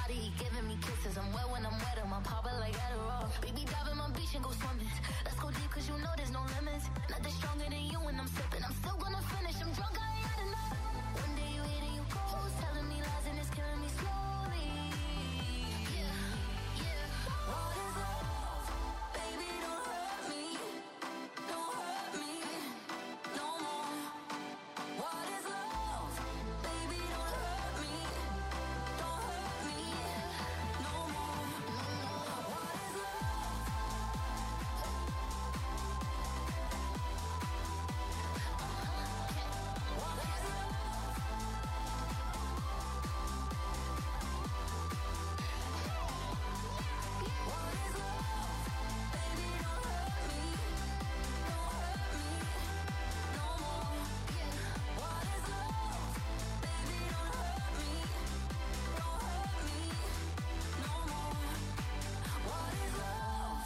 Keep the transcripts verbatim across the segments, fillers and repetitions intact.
body, he giving me kisses. I'm wet when I'm wet, I'm pop it like Adderall. Baby, dive in my beach and go swimming. Let's go deep, cause you know there's no limits. Nothing stronger than you when I'm sipping. I'm still gonna finish, I'm drunk, I ain't had enough. One day you hit and you go, telling me lies and it's killing me slowly. Yeah, yeah. What is love? Baby, don't hurt me. Don't hurt me no more. What is love? Baby, don't hurt me. Don't hurt me no more. What is love? What is love? What is love? Baby, don't hurt me. Don't hurt me no more. What is love? Baby, don't hurt me. Don't hurt me no more. What is love?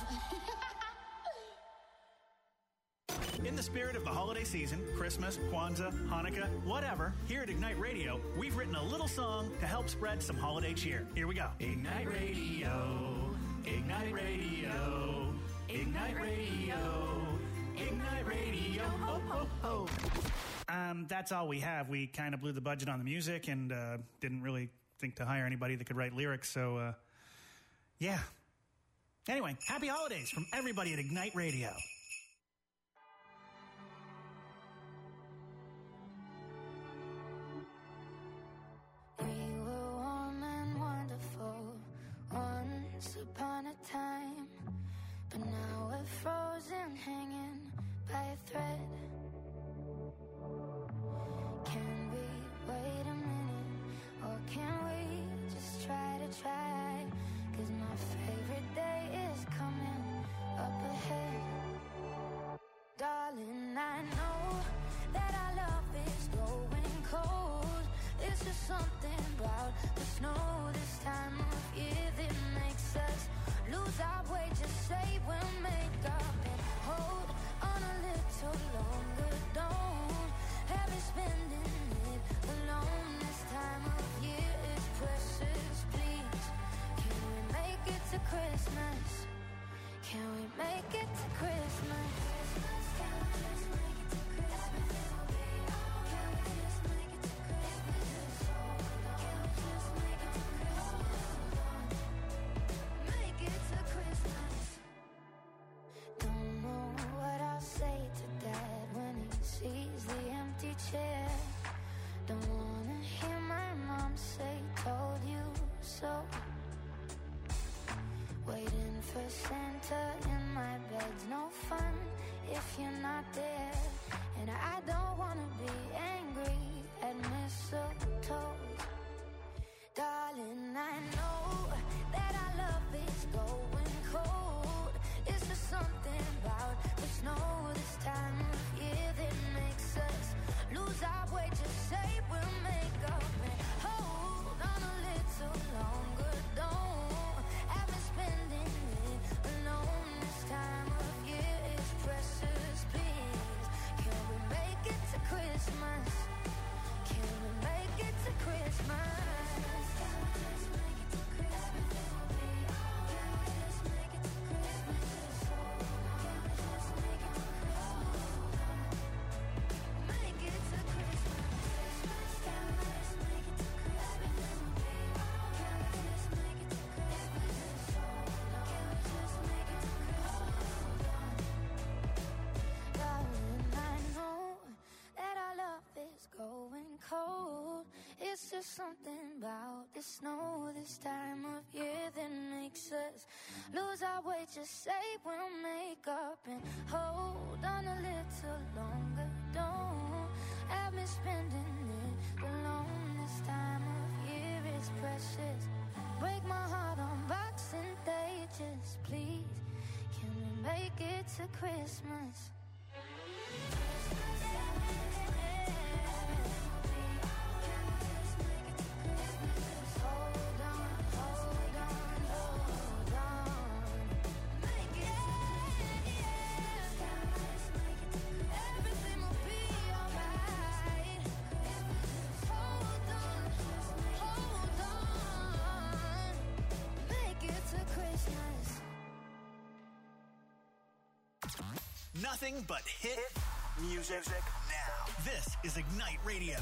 In the spirit of the holiday season, Christmas, Kwanzaa, Hanukkah, whatever, here at Ignite Radio, we've written a little song to help spread some holiday cheer. Here we go. Ignite Radio, Ignite Radio, Ignite Radio, Ignite Radio, ho, ho, ho. Um, that's all we have. We kind of blew the budget on the music and uh, didn't really think to hire anybody that could write lyrics, so uh, yeah. Anyway, happy holidays from everybody at Ignite Radio. We were warm and wonderful once upon a time, but now we're frozen, hanging by a thread. Can we wait a minute, or can we just try to try? Cause my favorite day is coming up ahead. Darling, I know that our love is going cold. It's just something about the snow this time of year that makes us lose our way. Just say we'll make up and hold on a little longer. Don't have me spending it alone. This time of year is precious. Please, can we make it to Christmas? Can we make it to Christmas? Can we just make it to Christmas? Can we just make it to Christmas? Can we just make it to Christmas? Make it to Christmas. Don't know what I'll say to Dad when he sees the empty chair. Don't wanna hear my mom say, told you so. Waiting for Santa in my bed's no fun if you're not there. And I don't wanna be angry at mistletoe. Darling, I know that our love is going cold. It's just something about the snow this time of year that makes us lose our way. Just say we'll make up and hold on a little longer. Don't have me spending it alone. This time of year is precious. Please, can we make it to Christmas? Can we make it to Christmas? Can we just make it to Christmas? Can we just make it to Christmas? Can we just make it to Christmas? Make it to Christmas. Can we just make it to Christmas? Can we just make it to Christmas? Can we just make it to Christmas? Darling, I know that our love is going cold. It's just something about the snow this time of year that makes us lose our way. Just say we'll make up and hold on a little longer. Don't have me spending it alone. This time of year is precious. Break my heart on Boxing Day. Just please, can we make it to Christmas? Hold on, hold on, hold on. Make it, yeah, yeah. Everything will be alright. Hold on, hold on. Nothing but hit music now. This is Ignite Radio.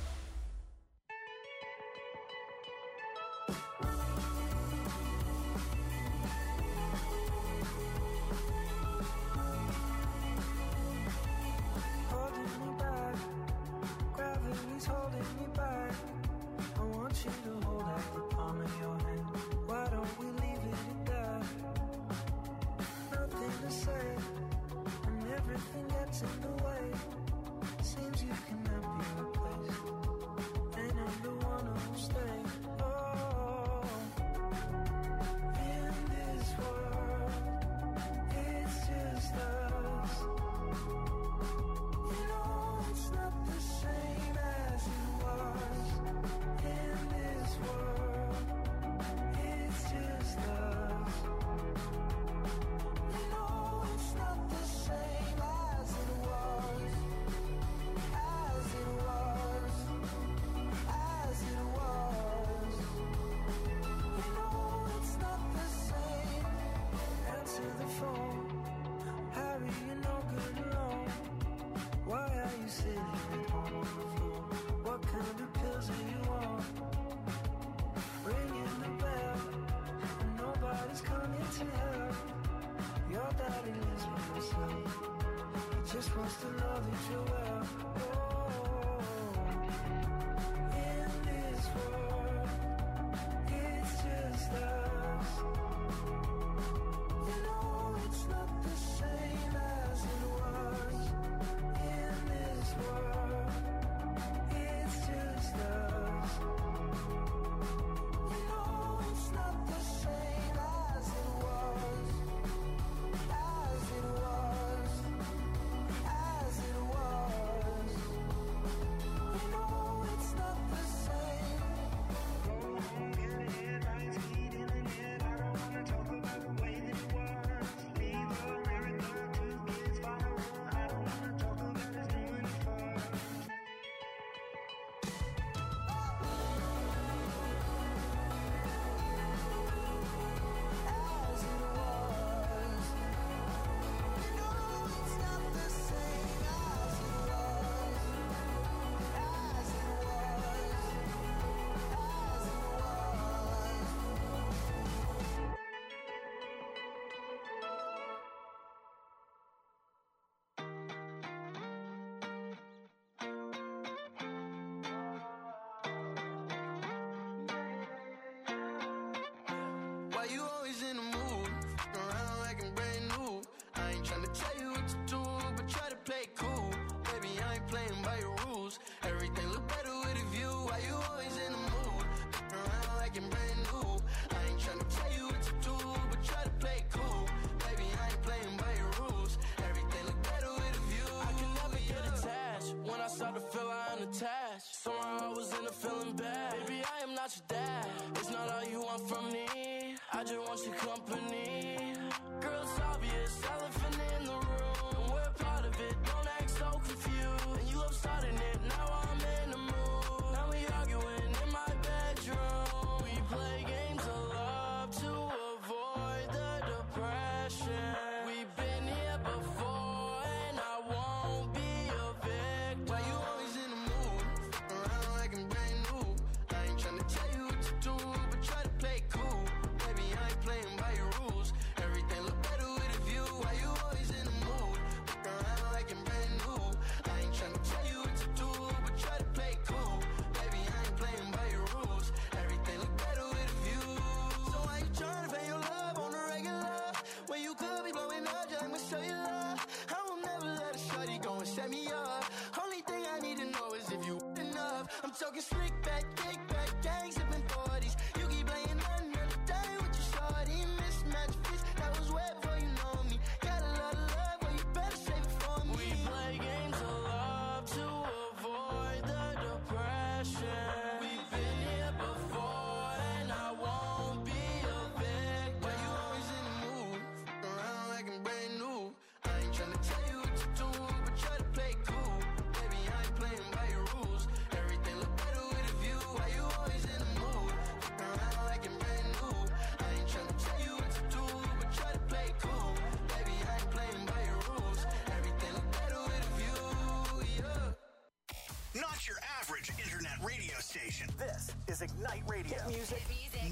You always in the mood, around like I'm brand new. I ain't tryna tell you what to do, but try to play cool. Baby, I ain't playing by your rules. Everything look better with a view. Why you always in the mood, around like I'm brand new. I ain't tryna tell you what to do, but try to play cool. Baby, I ain't playing by your rules. Everything look better with a view. I can never get attached. When I start to feel I'm unattached, somehow I was in a feeling bad. Baby, I am not your dad. It's not all you want from me. I just want your company. Girl, it's obvious, elephant in the room. We're part of it, don't act so confused. And you love starting it, now I'm in the mood. Now we arguing in my bedroom. We play games of love to avoid the depression. We've been here before and I won't be a victim. Why you always in the mood, around like I'm brand new. I ain't tryna tell you what to do, but try to play cool. Playing by your rules.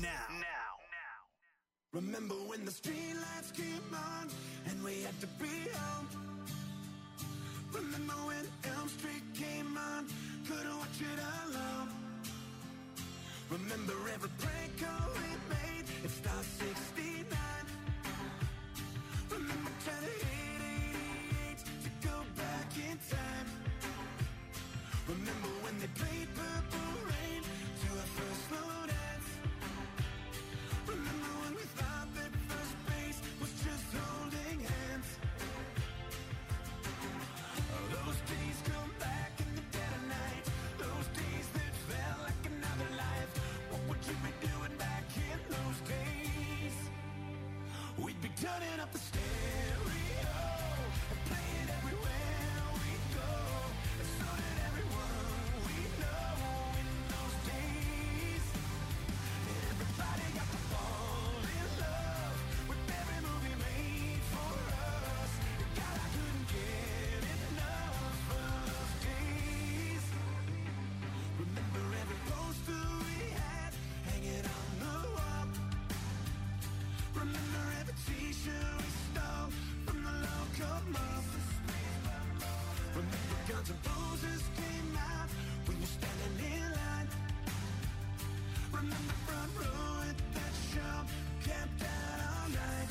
now. Now. Remember when the street lights came on and we had to be home? Remember when Elm Street came on, couldn't watch it alone? Remember every prank call we made, it's Star sixty-nine. Remember trying to hit eighty-eight to go back in time. Remember when they played Purple Rain to our first slow dance? Remember when we thought that first base was just holding hands? Oh, those days come back in the dead of night. Those days that felt like another life. What would you be doing back in those days? We'd be turning up the stereo and playing everywhere we go. And so did everyone we know in those days. Everybody got to fall in love with every movie made for us. God, I couldn't get enough of those days. Remember every poster we had hanging on the wall. Remember every t-shirt we stole from the local mall. Remember Guns N' Roses came out when you're standing in line. Remember front row at that show, camped out all night.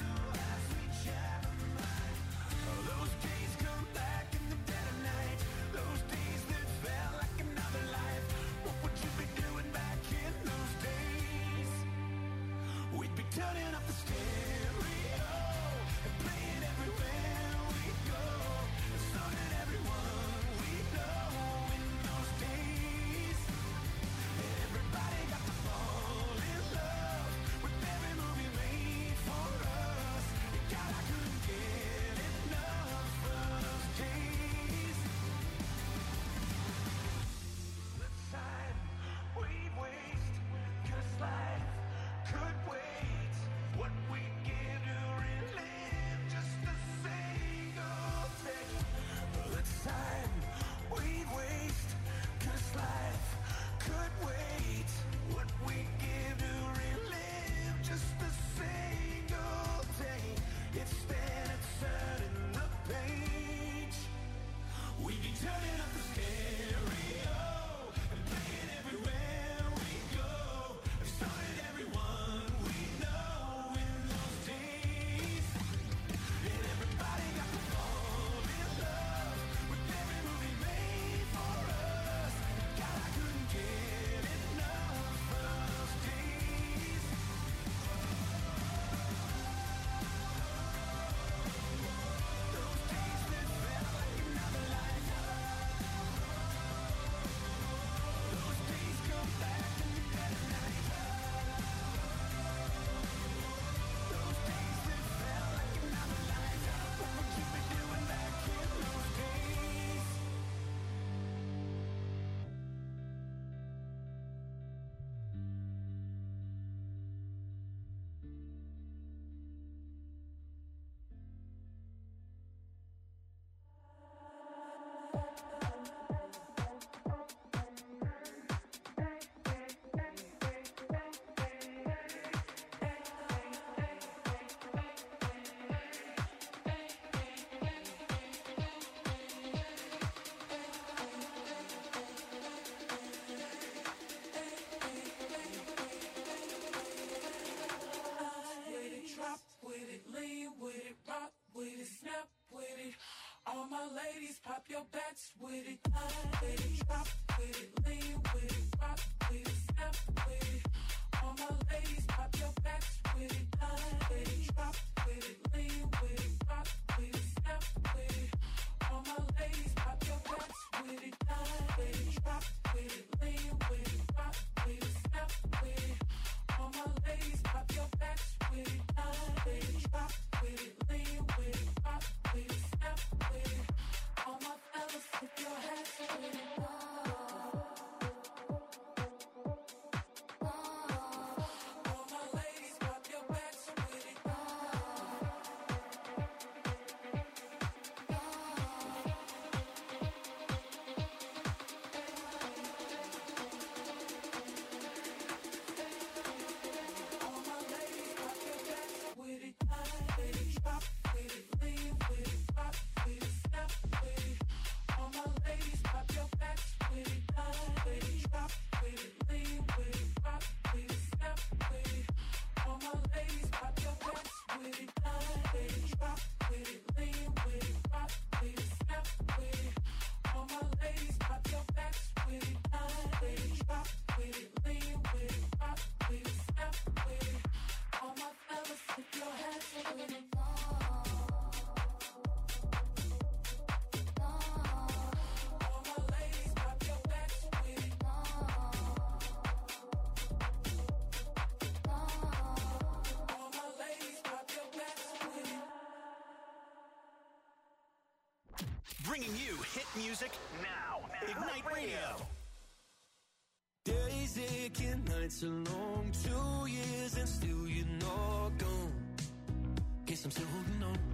Oh, those days come back in the dead of night. Those days that felt like another life. What would you be doing back in those days? We'd be turning up the stereo and playing everywhere we go. And so did everyone we know in those days. Everybody got to fall in love with every movie made for us. God, I couldn't get enough of those days. Let's sign, we'd waste, 'cause life could wait. What we give to relive just a single day. Let's sign, we'd waste, 'cause life could wait. What we give to relive just a single day. Instead of turning the page, we'd be turning up the stereo and playing everywhere we go. And so did everyone we know in those days. And everybody got to fall in love with every movie made for us. God, I couldn't get enough of those days. Those days that felt like another life. Those days come back in the dead of night. Those days that felt like another life. What would you be doing back in those days? With it, drop with it, lean with it, rock with it, snap with it. All my ladies, pop your backs with it. With it, drop with it, lean with it, rock with it, snap with it. All my ladies, pop your backs with it. With it, drop with it, lean with it, rock with it, snap with it. All my ladies, pop your backs with it. With it, drop with it, lean with it, rock with it, snap with it. All my ladies, pop your backs with it. With it, drop with it, lean with it, rock with it, snap with it. All my fellas, put your hands with it. All my ladies, pop your backs with it. with it, line with it, drop with it, lean with it, rock with it, snap with it. All my ladies, pop your backs with it, line with it, drop with it, lean with it, rock with it, snap with it. All my fellas, flip your hands with it. Bringing you hit music now. Ignite Radio. Days aching, nights are long, two years and still you're not gone. Guess I'm still holding on.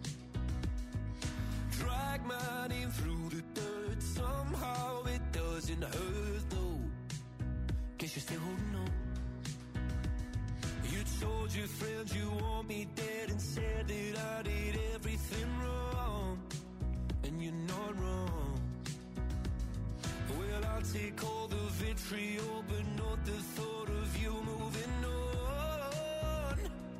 Drag my name through the dirt, somehow it doesn't hurt though. Guess you're still holding on. You told your friends you want me dead and said that I did everything wrong. And you're not wrong. Well, I'll take all the vitriol, but not the thought of you moving on.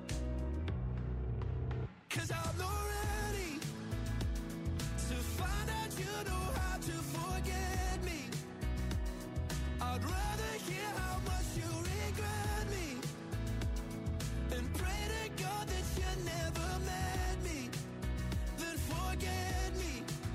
'Cause I'm not ready to find out you know how to forget me. I'd rather hear how much you regret me and pray to God that you never met me, then forget me.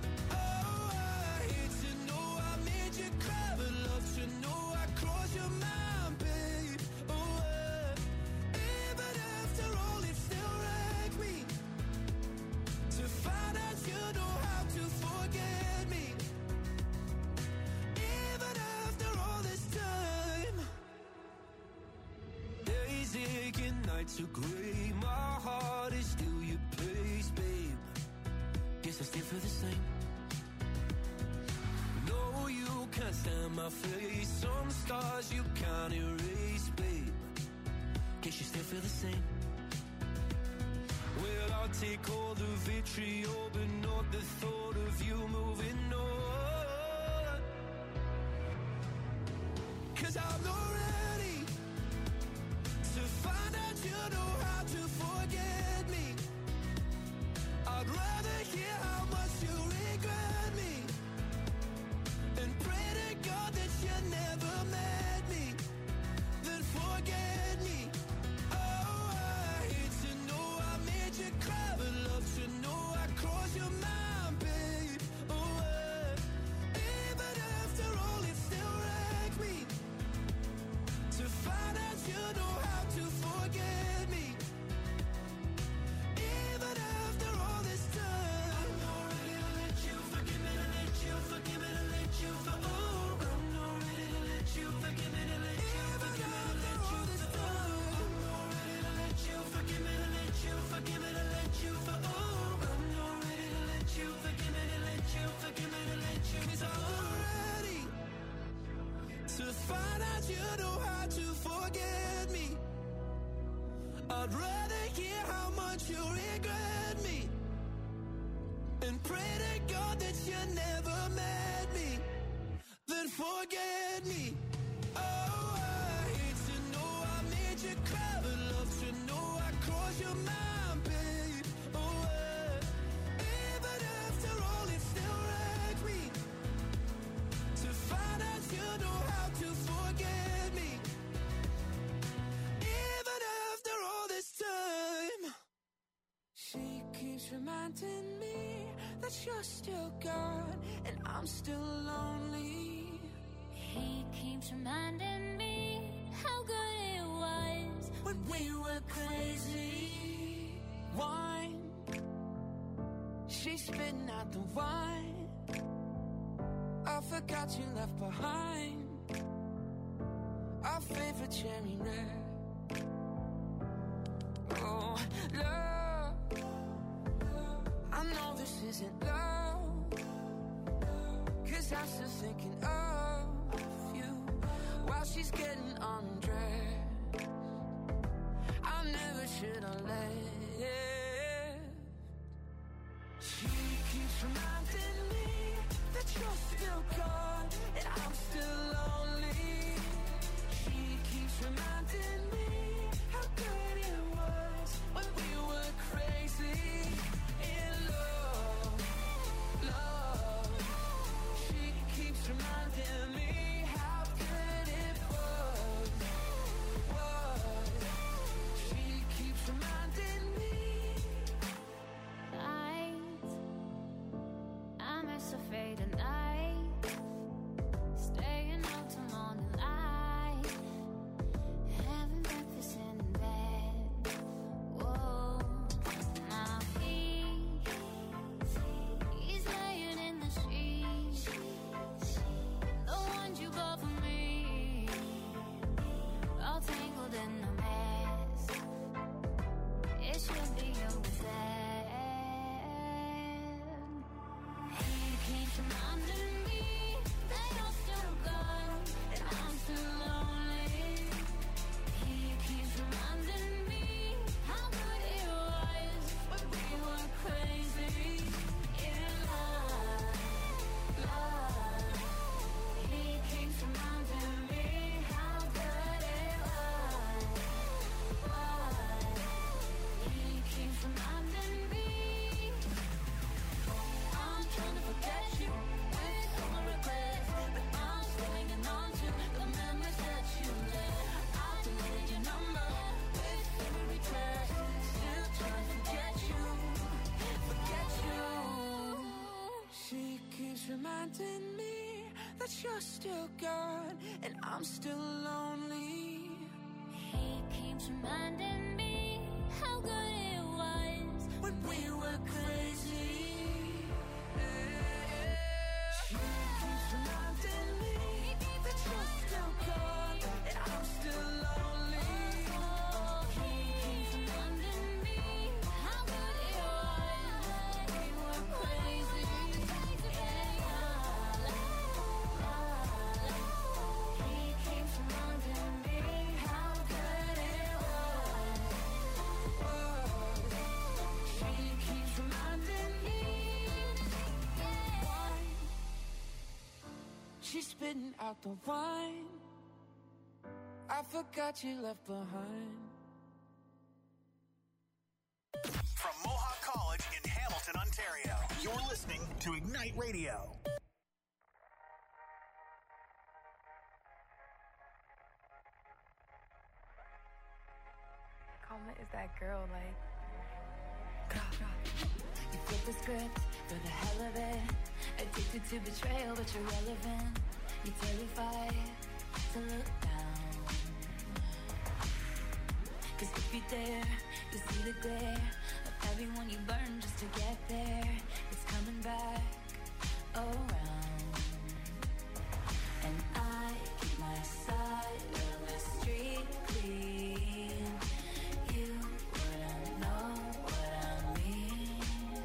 Nights are grey, my heart is still your place, babe. Guess I still feel the same. No, you can't stand my face. Some scars you can't erase, babe. Guess you still feel the same. Well, I'll take all the vitriol, but not the thought of you moving on. 'Cause I'm not ready to find out you know how to forget me. I'd rather hear how much you regret me and pray to God that you never met me, then forget me. Oh, I hate to know I made you cry, but love to know I crossed your mind, babe. Oh, uh, even after all it still wrecked me to find out you know how to forget me. Even after all this time, I'm not ready to let you forgive me, to let you forgive me, to let you for oh, I'm not ready to let you forgive me, to let you forgive me, to let you for oh, I'm not ready to let you forgive me, to let you forgive me, to let you for oh, I'm not ready to let you forgive me, to let you forgive me, to let you 'cause I'm not ready to find out you know how to forget me. I'd rather hear how much you regret me and pray to God that you never met me, then forget me. Oh, I hate to know I made you cry, but love to know I crossed your mind, babe. Oh, uh, even after all it still wrecked me to find out you know how to forget me. Even after all this time, she keeps reminding me that you're still gone and I'm still lonely. He keeps reminding me how good it was When we were crazy, wine, she's spitting out the wine. I forgot you left behind our favorite cherry red. Oh, love, I know this isn't love, 'cause I'm still thinking of you while she's getting undressed. I never should have left. She keeps reminding me that you're still gone and I'm still lonely. She keeps reminding me how good it was when we were nights are fading night, staying out till morning light, having breakfast in bed. Whoa, now he, he's laying in the sheets, the ones you bought for me, all tangled in a mess. It should be over then. He keeps reminding me that you're still gone and I'm still lonely. He keeps reminding me how good it was when we were crazy in love, love. He keeps reminding me how good it was, was. He keeps reminding me I'm trying to forget you with all my regrets, but I'm still hanging on to the memories that you left. I deleted your number with every text, still trying to forget you, forget you. She keeps reminding me that you're still gone and I'm still lonely. He keeps reminding me how good it was When we were crazy. She keeps reminding me that you're still gone and I'm still lonely. He keeps reminding me how good it was when we were crazy. He keeps reminding me how good it was. She keeps reminding me. She's spitting out the wine I forgot you left behind. From Mohawk College in Hamilton, Ontario, you're listening to Ignite Radio. Karma is that girl, like. You flip the script for the hell of it. Addicted to betrayal, but you're relevant. You're terrified to look down. Cause if you dare, you see the glare of everyone you burn just to get there. It's coming back around. And I keep my side of the street clean. You wouldn't know what I mean.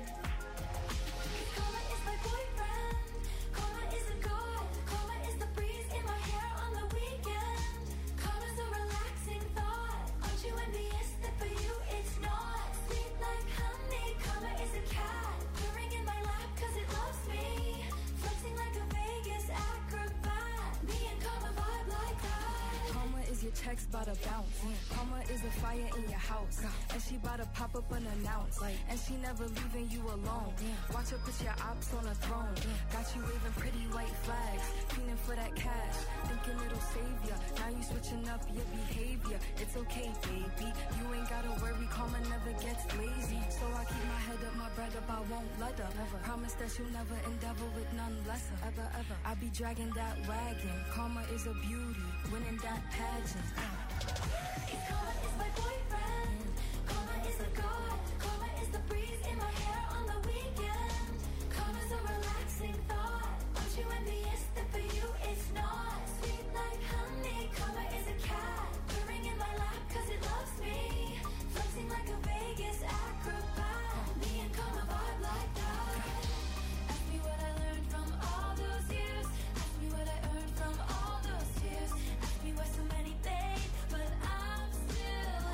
Karma is my boyfriend. Karma is a god. Karma is the breeze in my hair on the weekend. Karma's a relaxing thought. Aren't you envious that for you it's not? Sweet like honey. Karma is a cat purring in my lap cause it loves me. Flexing like a Vegas acrobat. Me and Karma vibe like that. Karma is your checks bout to bounce. Karma is a fire in your house. And she bout to pop up unannounced. And she never leaving you alone. Watch her put your ops on a throne. Got you waving pretty white flags. Feeling for that cash. Thinking it'll save ya. Now you switching up your behavior. It's okay, baby. You ain't gotta worry. Karma never gets lazy. So I keep my head up, my bread up. I won't let her. Never. Promise that you'll never endeavor with none lesser. Ever, ever. I be dragging that wagon. Karma is a beauty. Winning that pageant. Karma is my boyfriend. Karma is a god. Karma is the breeze in my hair on the weekend. Karma's a relaxing thought. Aren't you envious that for you it's not? Sweet like honey. Karma is a cat purring in my lap cause it loves me. Flexing like a Vegas acrobat. Me and Karma vibe like that. Ask me what I learned from all those years. Ask me what I earned from all those tears. Ask me why so many days, but I'm still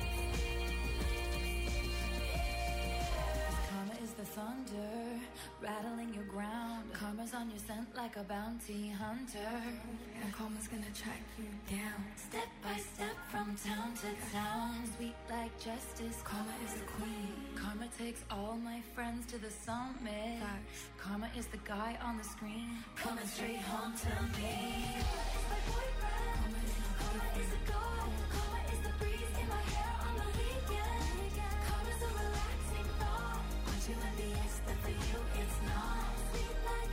here. Karma is the thunder rattling your ground. Karma's on your scent like a bounty hunter. And karma's gonna track you down. Step by step from town to town. Sweet like justice. Karma is the queen. Karma takes all my friends to the summit. Facts. Karma is the guy on the screen. Coming straight home to me. Karma is my boyfriend. Karma is a god. Karma is the breeze in my hair on the weekend. Karma's a relaxing thought. Aren't you envious that for you it's not? Sweet like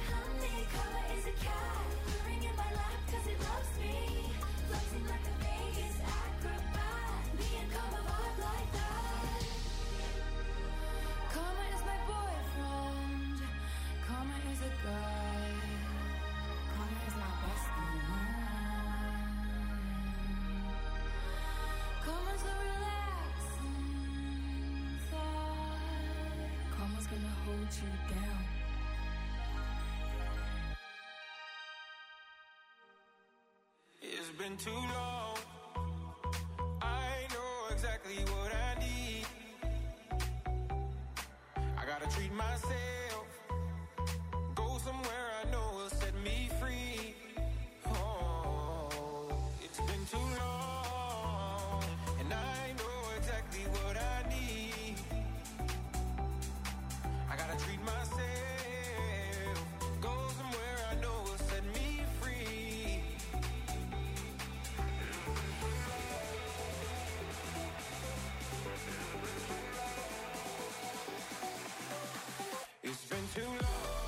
let you down. It's been too long. I know exactly what I need. I gotta treat myself. Go somewhere I know will set me free. Oh, it's been too long. And I know exactly what I need. I gotta treat myself. Go somewhere I know will set me free. It's been too long.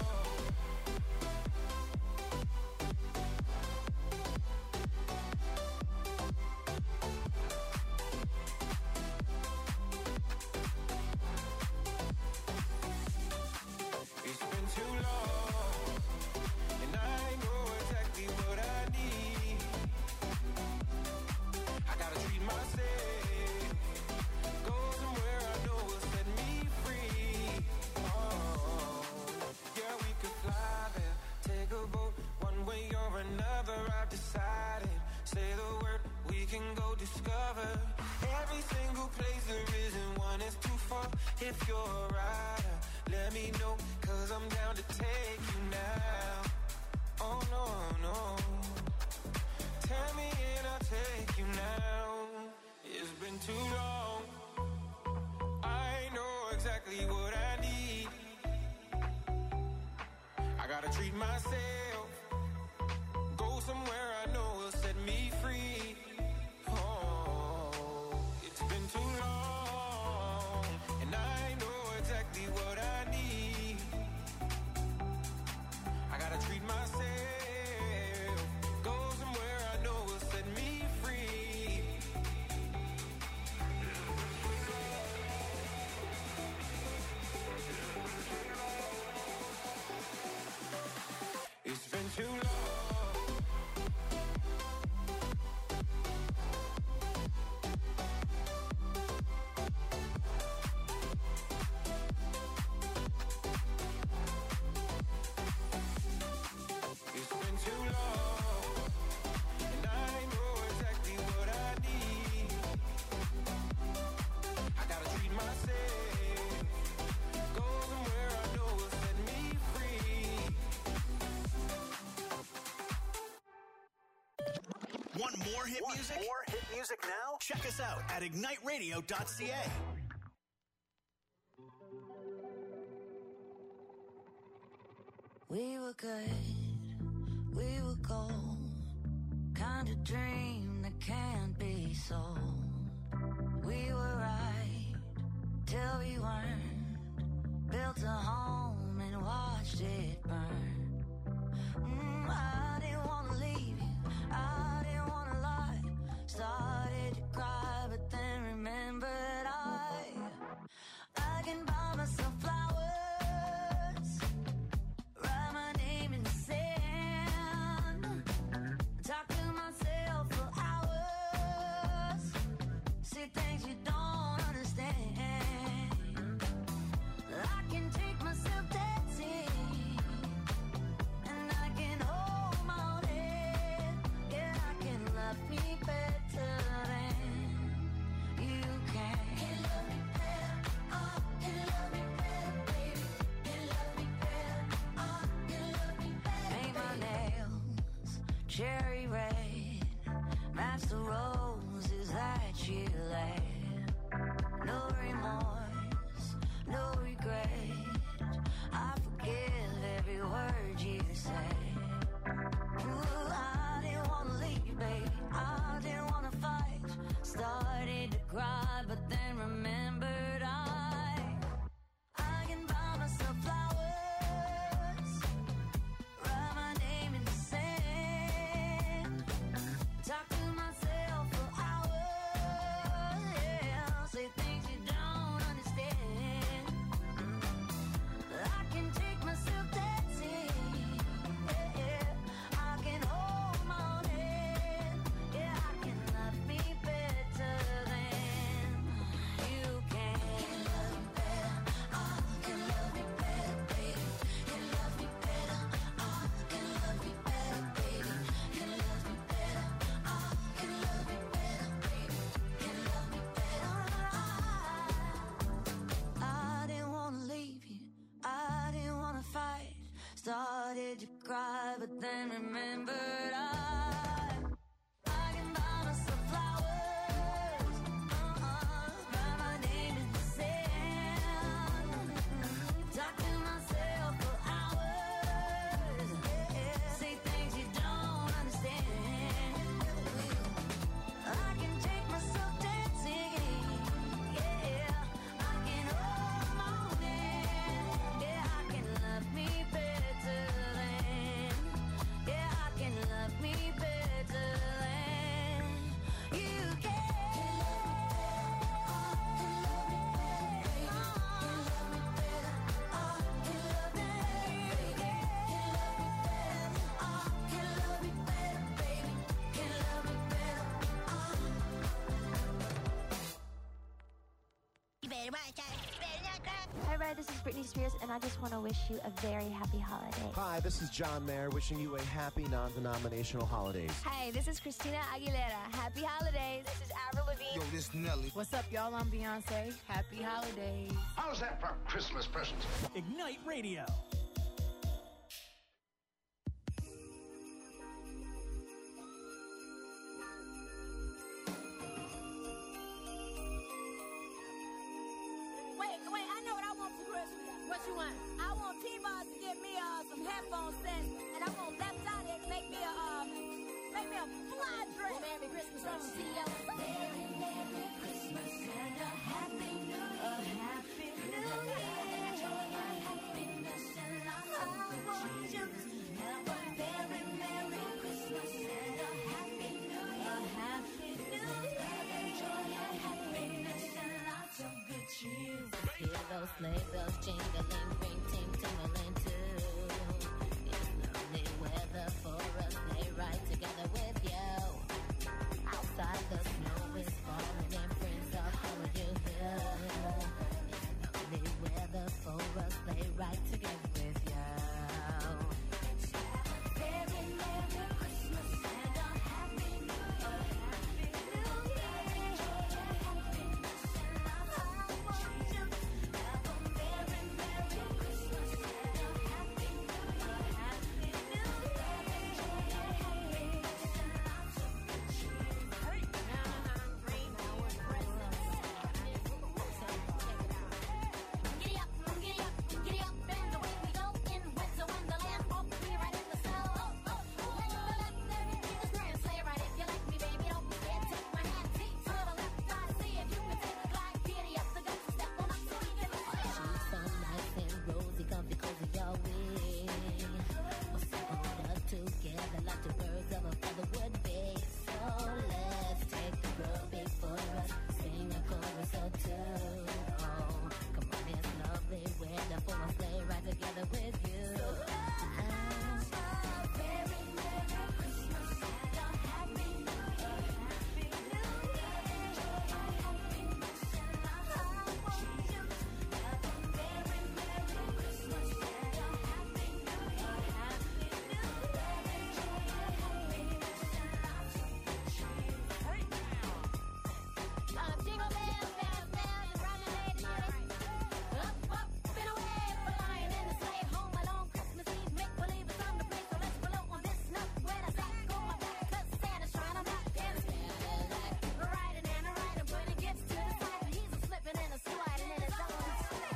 It's been too long, and I know exactly what I need. I gotta treat myself. Go somewhere I know will set me free. Oh, yeah, we could fly there, take a boat, one way or another. I've decided. Say the word, we can go discover every single place there isn't one is too far. If you're a rider, let me know, cause I'm down to take you now. Oh no, no. Tell me and I'll take you now. It's been too long. I know exactly what I need. I gotta treat myself. Go somewhere I know will set me free. Oh, it's been too long, and I know exactly what I need. I gotta treat myself. Go somewhere I know will set me free. It's been too long. It's been too long, and I know exactly what I need. I gotta treat myself. Go somewhere I know will set me free. Want more hit music? More hit music now? Check us out at ignite radio dot c a. We were good, we were gold. Kind of dream that can't be sold. We were right till we weren't. Built a home and watched it burn. Mm, I didn't want to leave you, I didn't want to lie. Started to cry, but then remembered I I can buy myself flowers, write my name in the sand, talk to myself for hours, see things you don't understand. I can take myself dancing, and I can hold my own head. Yeah, I can love me better than you can. Can love me better, oh, can love me better, baby. Can love me better, oh, can love me better. Paint my nails cherry red, match the roses that you laid. No remorse, no regret. I forgive every word you say. Ooh, I didn't want to leave, baby. I didn't want to fight. Started to cry, but then remembered I I can buy myself flowers, write my name in the sand, talk to myself for hours. Yeah, say things you don't understand. started to cry, but then remembered I, I can buy myself flowers, uh-uh, write my name in the sand, talk to myself for hours, yeah, say things you don't understand. I can take myself dancing, yeah, I can hold my hand, yeah, I can love me better than, yeah, I can love me better than you can. Hi, Red. This is Britney Spears, and I just want to wish you a very happy holiday. Hi, this is John Mayer, wishing you a happy non-denominational holidays. Hey, this is Christina Aguilera. Happy holidays. This is Avril Lavigne. Yo, this Nelly. What's up, y'all? I'm Beyonce. Happy holidays. How's that for Christmas presents? Ignite Radio. Wait, wait, I know what I want for Christmas. What you want? I want T-Boss to get me uh, some headphone sets, and I want Left Side to make me a, um, make me a fly dress. Merry Christmas from C E O. Merry, Merry Christmas and a Happy New Year. A Happy New Year. Joy and happiness and lots of good cheer. Have a very Merry Christmas and a Happy New Year. A Happy New Year. Joy and happiness and lots of good cheer. Hear those sleigh bells jingling, ring ting tingling too. It's lovely weather for us, lay right together with you. Outside the snow is falling and friends are calling you here. It's lovely weather for us, lay right together with you. Very Merry Christmas and a Happy New Year. Happy New Year. Joy and happiness and lots of good cheer. Have a very Merry Christmas and a Happy New Year. Happy New Year. Joy and happiness and lots of good cheer. Giddy up, giddy up, giddy up, and away we go in winter wonderland. Walk with me right in the snow. Oh, oh, let the left, let me take this grand sleigh ride. If you like me, baby, don't be scared. Take my hand, take to the left, try to see if you can take a glide. Giddy up, the guts, step on up so we can fly. She's so nice and rosy, comfy, cozy, your way. We're snuggled up together like the birds of a feather would be. So let's take the road before us, sing a chorus or two. Oh, come on, it's lovely weather for us, stay right together with you. Very Merry Christmas and a Happy New Year. Happy New Year. Joy and happiness and lots of good cheer. Have a very Merry Christmas and a Happy New Year. Happy New Year. Joy and happiness and lots of good cheer. Uh, jingle bells, bells, bells, riding late at night. Up, up, and away, flying in the sleigh. Home alone, Christmas Eve, make believe it's on the plate. So let's blow on this note when I say go my back, 'cause Santa's trying to knock and riding and a riding, putting gifts to the side. He's a slipping and a sliding in his own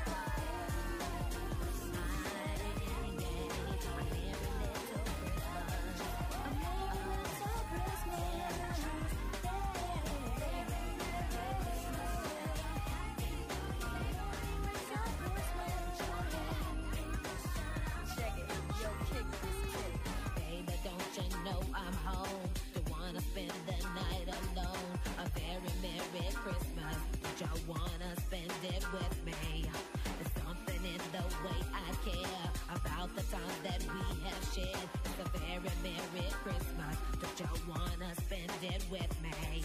Baby, don't you know I'm home? Don't wanna spend the night alone. A very Merry Christmas. Don't you wanna spend it with me? There's something in the way I care about the time that we have shared. It's a very Merry Christmas. Don't you wanna spend it with me?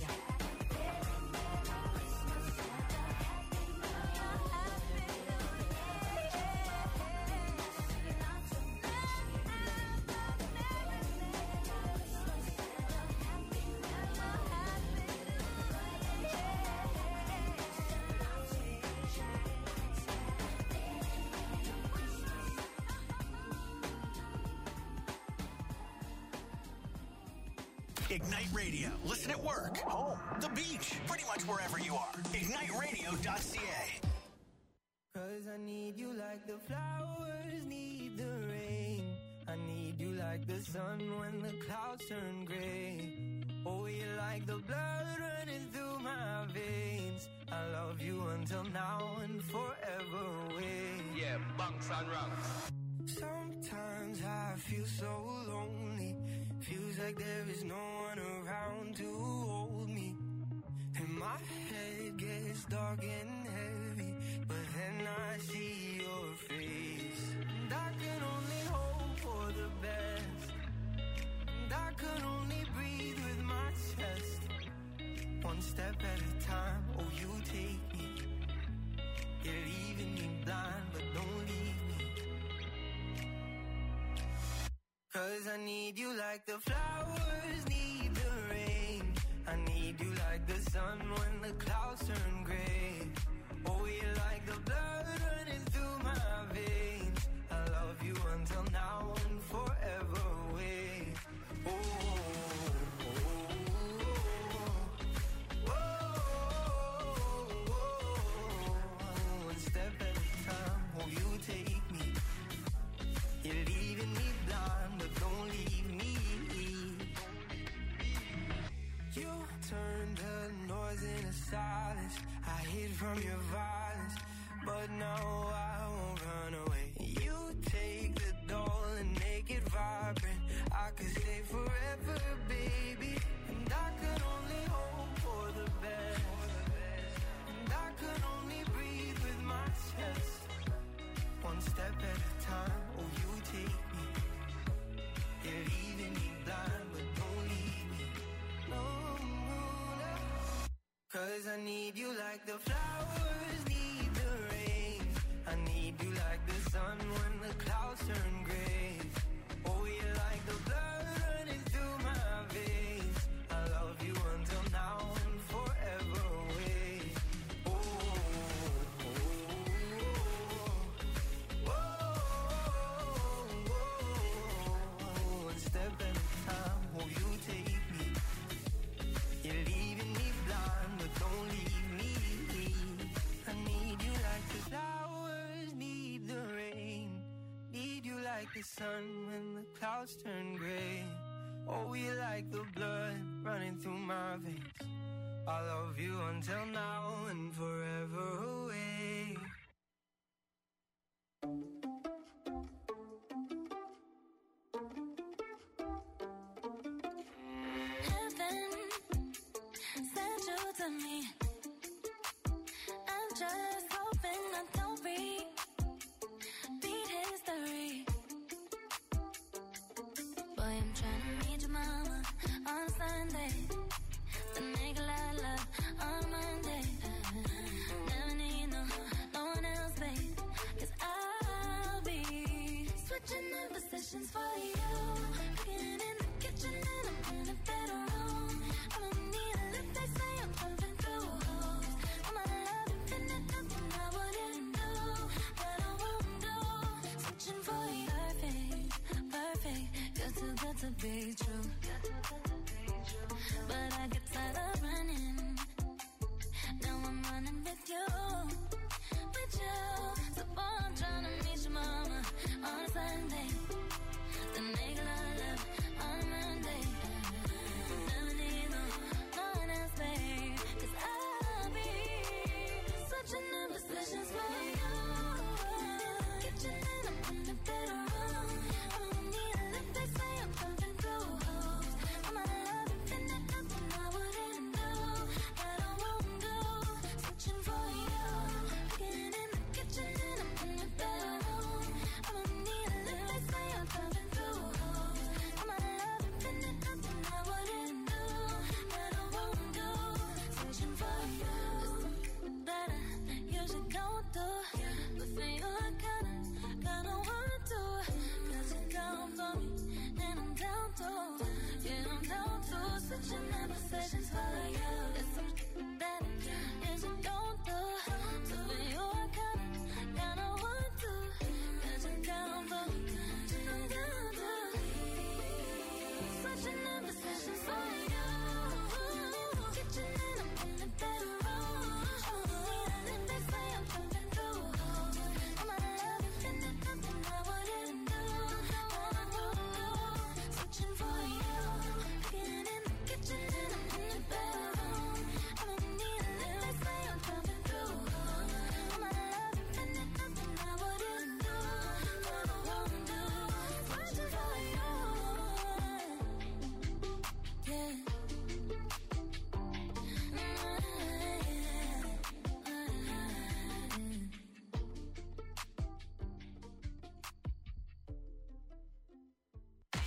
Ignite Radio. Listen at work, home, the beach, pretty much wherever you are. ignite radio dot c a. Cause I need you like the flowers need the rain. I need you like the sun when the clouds turn gray. Oh, you're like the blood running through my veins. I love you until now and forever away. Yeah, bunks and ranks. Sometimes I feel so lonely. Feels like there is no one around to hold me. And my head gets dark and heavy, but then I see your face. And I can only hope for the best. And I can only breathe with my chest. One step at a time, oh you take me. You're leaving me blind, but don't leave me. Cause I need you like the flowers need the rain. I need you like the sun when the clouds turn gray. Oh, you're like the blood running through my veins. I love you until now and forever away. Oh, oh, oh, oh, oh, oh. One step at a time, oh, you take me. You're leaving me blind, but don't leave me. You turned the noise into silence. I hid from your violence, but now I won't run away. You take the doll and make it vibrant. I could stay forever, baby. And I could only hope for the best. And I could only breathe with my chest. One step at a time, oh you take me. You're leaving me blind, but don't leave me. No, no, no. Cause I need you like the flowers need the rain. I need you like the sun when the clouds turn gray. Oh, you're like the blood running through my veins. I love you until now and forever away. Oh, oh, oh, oh, oh, oh. One step at a time, oh, you take me. You're leaving me blind, but don't leave me. I need you like the flowers need the rain. Need you like the sun when the clouds turn gray. Oh, you like the blood running through my veins. I love you until now and forever away. Heaven sent you to me. I'm just hoping I don't repeat history. Boy, I'm trying to meet your mama on Sunday. Then make a lot of love on Monday. Never need no, no one else, babe. Cause I'll be switching in positions for you. Cooking in the kitchen and I'm in the bedroom. I don't need a lip, they say I'm jumping through holes. I'm a love infinite, nothing I wouldn't do, that I won't do. Switching for you, perfect, perfect. You're too good to be true. But I get tired of running. Now I'm running with you, with you. So boy, I'm trying to meet your mama on Sunday. Then make a lot of love on Monday. Never need no,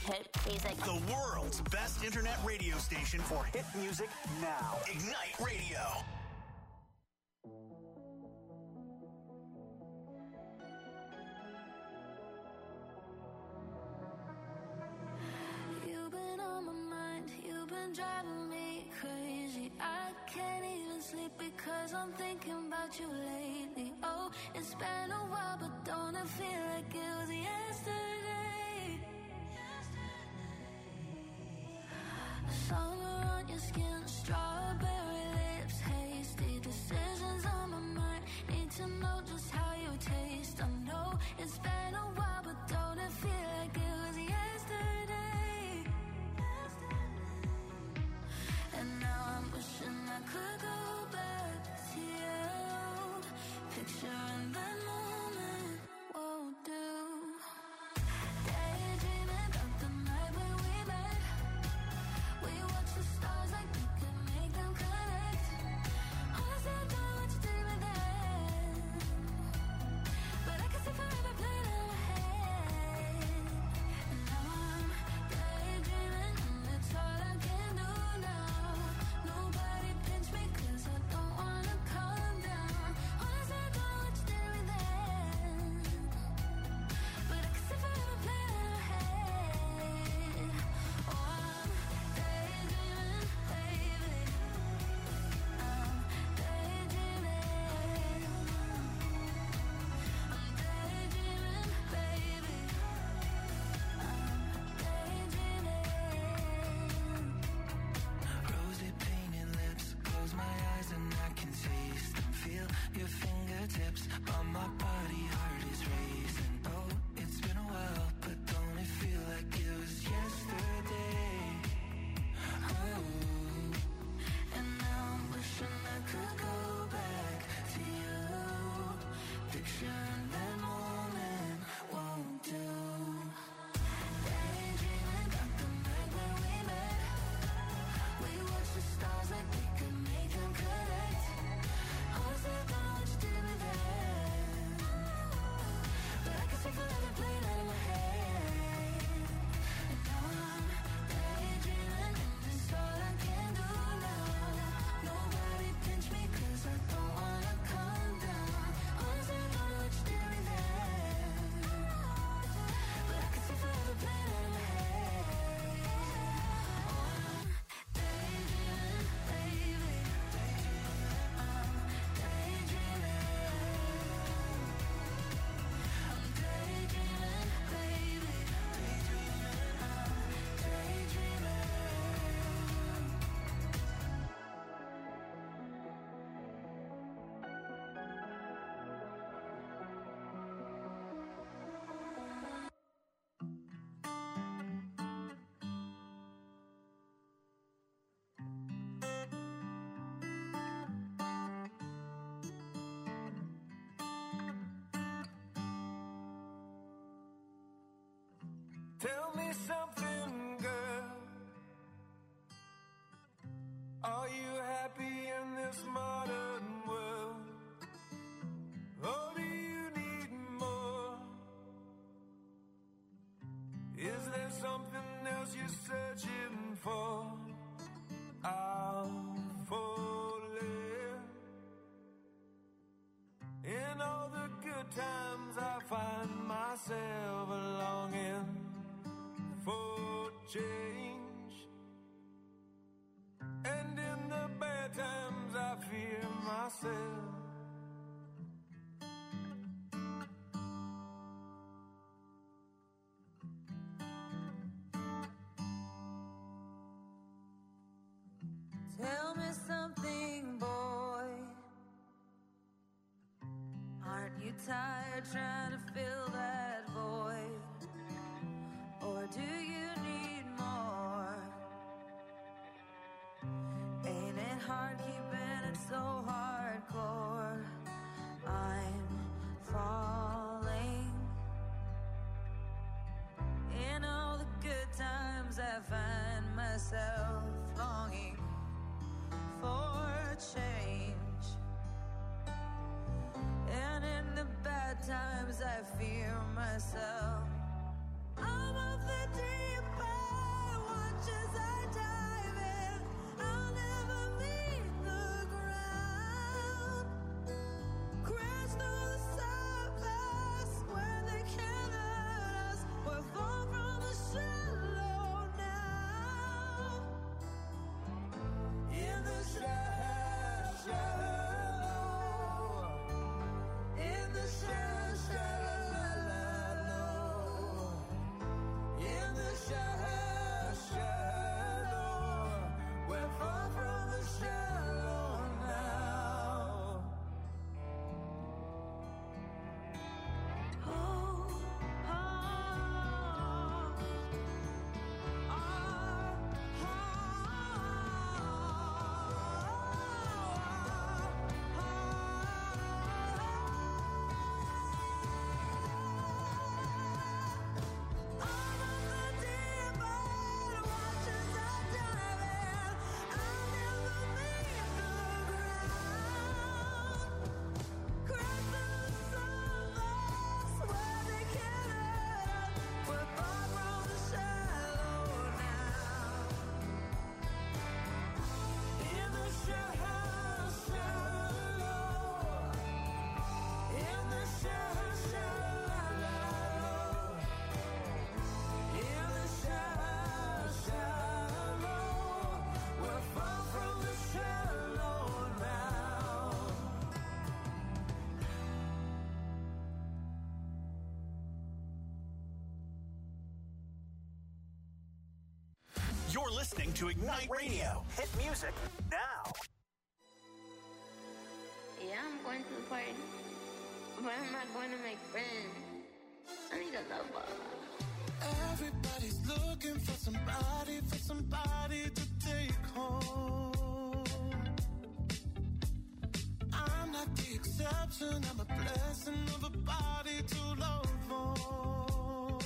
hit music. The world's best internet radio station for hit music now. Ignite Radio. You've been on my mind, you've been driving me crazy. I can't even sleep because I'm thinking about you lately. Oh, it's been a while, but don't it feel like it was yesterday? Summer on your skin, strawberry lips, hasty decisions on my mind. Need to know just how you taste. I know it's been a while, but don't it feel like it was yesterday? And now I'm wishing I could go back to you. Picturing that moment won't do. Daydreaming about the night when we met. We watch the stars like we could make them connect. Honestly, I don't know what you did with that, but I can see forever playing in my head. And now I'm daydreaming, and it's all I can do now. Nobody pinch me 'cause I don't wanna calm down. Honestly, I don't know what you did with that, but I can see forever playing in my head. Oh, I'm daydreaming, baby. I'm daydreaming. I'm daydreaming, baby. I'm daydreaming. Rosy painted lips, close my eyes and I can taste them. Feel your fingertips on my body, heart is racing. Oh, it's been a while, but don't it feel like it was yesterday? Oh, And now I'm wishing I could go back to you. Picturing that moment won't do. Daydreaming about the night when we met. We watched the stars like we could make them connect. Honestly, I don't know what you did with that, but I can see forever playing out of my head. And now I'm daydreaming, and it's all I can do now. Nobody pinch me 'cause I don't wanna calm down. Honestly, I don't know what you did with that, but I can see forever playing out of my head. Oh, I'm daydreaming, baby. I'm daydreaming. I'm daydreaming, baby. I'm daydreaming. tell me something, girl. Are you happy in this modern world? Or do you need more? Is there something else you're searching for? I'm falling. In all the good times I find myself longing for change, and in the bad times I fear myself. Tell me something, boy. Aren't you tired trying to fill that void? Or do you need more? Ain't it hard keeping it so hardcore? I'm falling. In all the good times I find myself longing for change, and in the bad times I fear myself. I'm of the deep listening to Ignite Radio. Hit music now. Yeah, I'm going to the party, but I'm not going to make friends. I need a lover. Everybody's looking for somebody, for somebody to take home. I'm not the exception, I'm a blessing of a body to love on.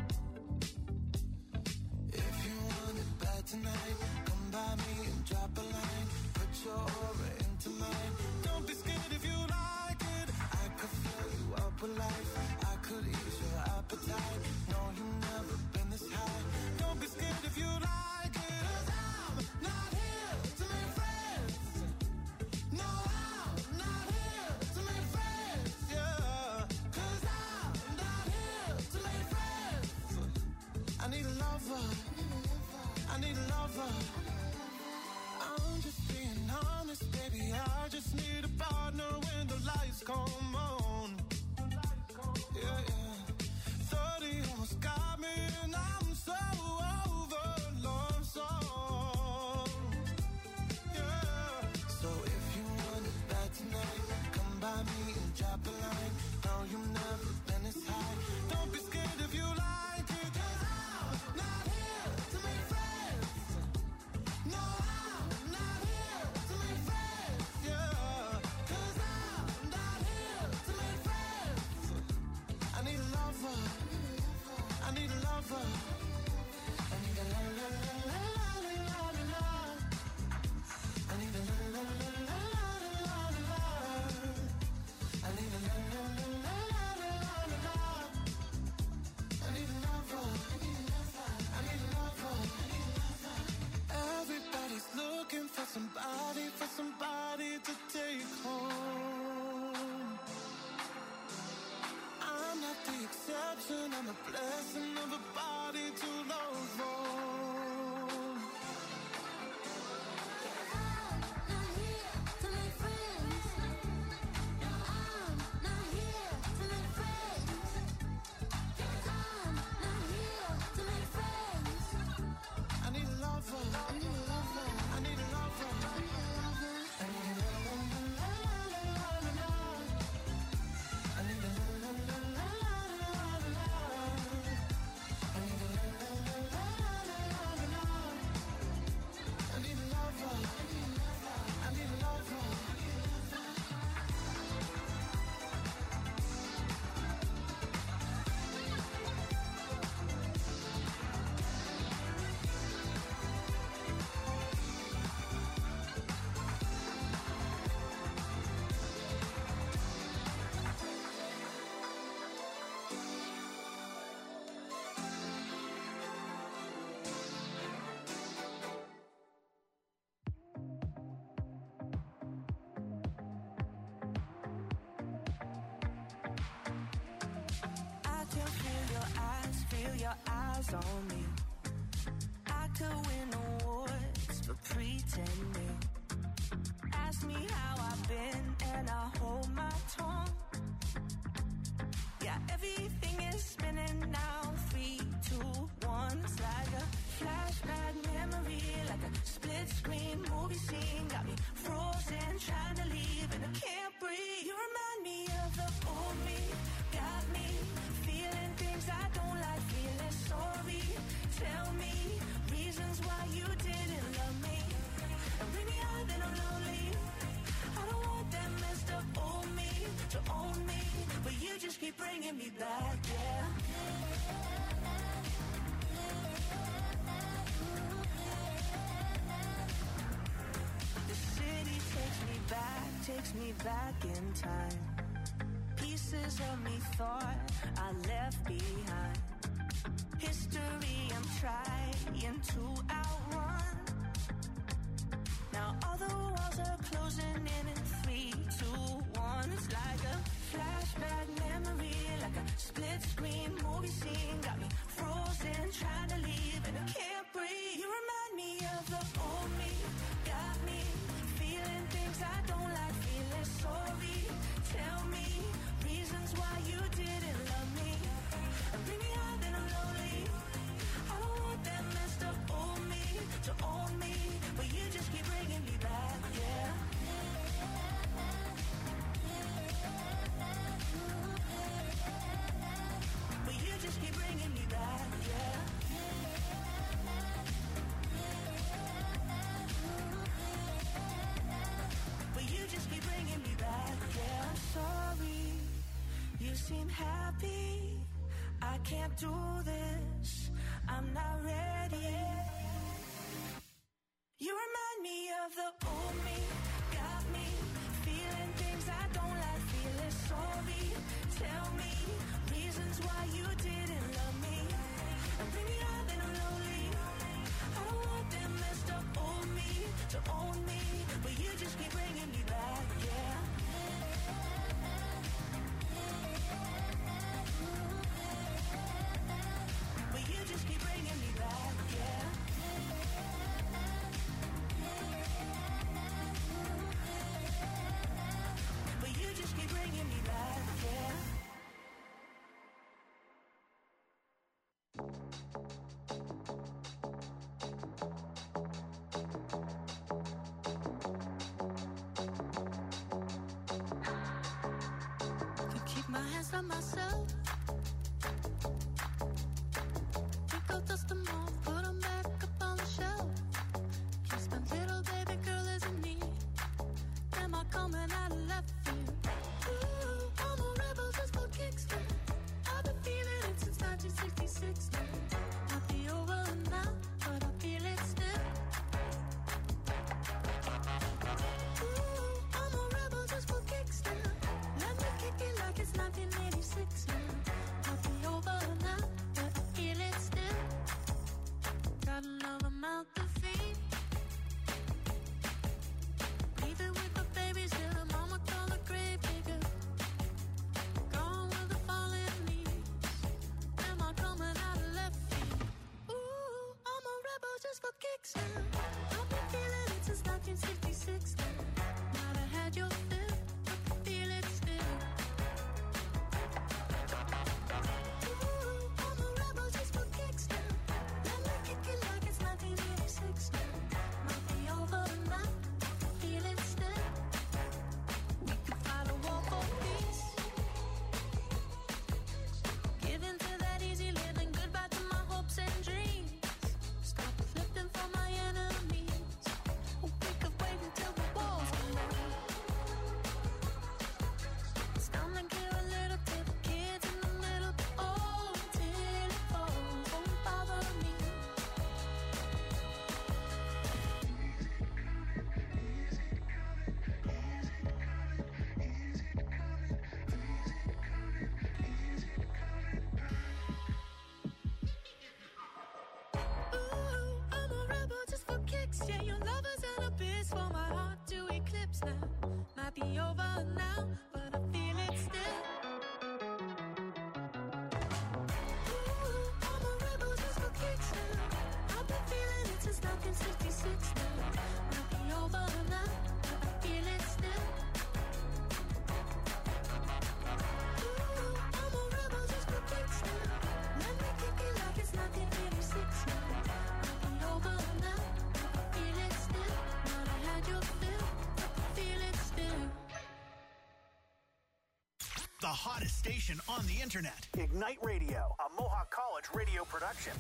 If you want it bad tonight, come by me and drop a line. Put your aura into mine. Don't be scared if you like it. I could fill you up with life. I could ease your appetite. No, you've never been this high. Don't be scared if you like it. 'Cause I'm not here to make friends. No, I'm not here to make friends. Yeah. 'Cause I'm not here to make friends. I need a lover. I need a lover. I'm just being honest, baby. I just need a partner when the lights come on. Yeah, yeah. thirty almost got me, and I'm so over love song. Yeah. So if you want it bad tonight, come by me and drop a line. No, you've never been this high. Don't be scared if you like it. 'Cause I'm not here to make friends. No, I'm not here to make friends. Yeah. 'Cause I'm not here to make friends. I need a lover. I need a lover. I need a la la la la la la la la. I need a la la la la la la la. I need a la la la la la la la. I need a lover. I need a lover. Everybody's looking for somebody, for somebody to take home. I'm not the exception, I'm a blessing of a body to love on. I'm not here to make friends. No, I'm not here to make friends. I'm not here to make friends. I need a lover. I need a lover. I need a lover. I need a lover. I need a la la la la la la la. I need a la la la la la la la. I need a la la la la la la la. I need a lover. I need a lover. I can feel your eyes, feel your eyes on me. I could win awards for pretending. Ask me how I've been and I hold my tongue. Yeah, everything is spinning now. Three, two, one. It's like a flashback memory, like a split screen movie scene. Got me frozen, trying to leave and I can't breathe. You remind me of the old me. Got me feeling things I don't like, feeling sorry. Tell me reasons why you didn't love me. And bring me out then I'm lonely. I don't want that messed up old me to own me, but you just keep bringing me back, yeah. The city takes me back, takes me back in time. Pieces of me thought I left behind. History I'm trying to outrun. Now all the walls are closing in in three, two, one. It's like a flashback memory, like a split screen movie scene. Got me frozen, trying to leave and I can't breathe. You remind me of the old me. Got me feeling things I don't like, feeling sorry. Tell me reasons why you didn't love me. And bring me out then I'm lonely. I don't want that messed up old me to do this. I'm not ready. You remind me of the old me. Got me feeling things I don't like, feeling sorry. Tell me reasons why you didn't love me. And bring me out and I'm lonely. I don't want that messed up old me to own me, but you just keep bringing me back, yeah. But you just keep bringing me back, yeah. But you just keep bringing me back, yeah. Could keep my hands from myself. Pick up, dust them off, put them back up on the shelf. Kiss my little baby girl isn't me. Am I coming out of left field? Ooh, I'm a rebel just for kicks. I've been feeling it since nineteen sixty-six. Might be over now, but I feel it still. Ooh, I'm a rebel just for kicks. Let me kick it like it's nineteen eighty-six. Might be over now, but I feel it still. Got another mouth to feed. Leaving with the babies till the mama call the grave digger. Gone with the fallen leaves. Am I coming out of left field? Ooh, I'm a rebel just for kicks now. I've been feeling it since nineteen sixty-six now. Might have had your fill, but I feel it still. Ooh, I'm a rebel just for kicks now. Let me kick it like it's nineteen eighty-six now. Might be over now, but I feel it still. We could fight a war for peace. Give in to that easy living, goodbye to my hopes and dreams. Stop flipping for my enemies. We could wait until the walls come down. It's time to give a little to the kids in the middle. Oh, till it falls, won't bother me. Ooh, I'm a rebel just for kicks. Yeah, your love is an abyss for my heart to eclipse now. Might be over now, but I feel it still. Ooh, I'm a rebel just for kicks now. I've been feeling it since nineteen sixty-six now. Might be over now, but I feel it still. Ooh, I'm a rebel just for kicks now. Let me kick it like it's nineteen eighty-six now. Might be over now, but I feel it still. Might have had your fill, but I feel it still. The hottest station on the internet. Ignite Radio, a Mohawk College radio production.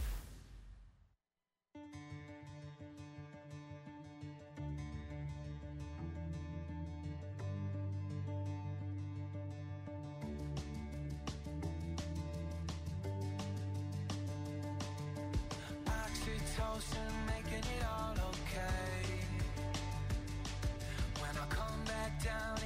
Oxytocin, making it all okay. When I come back down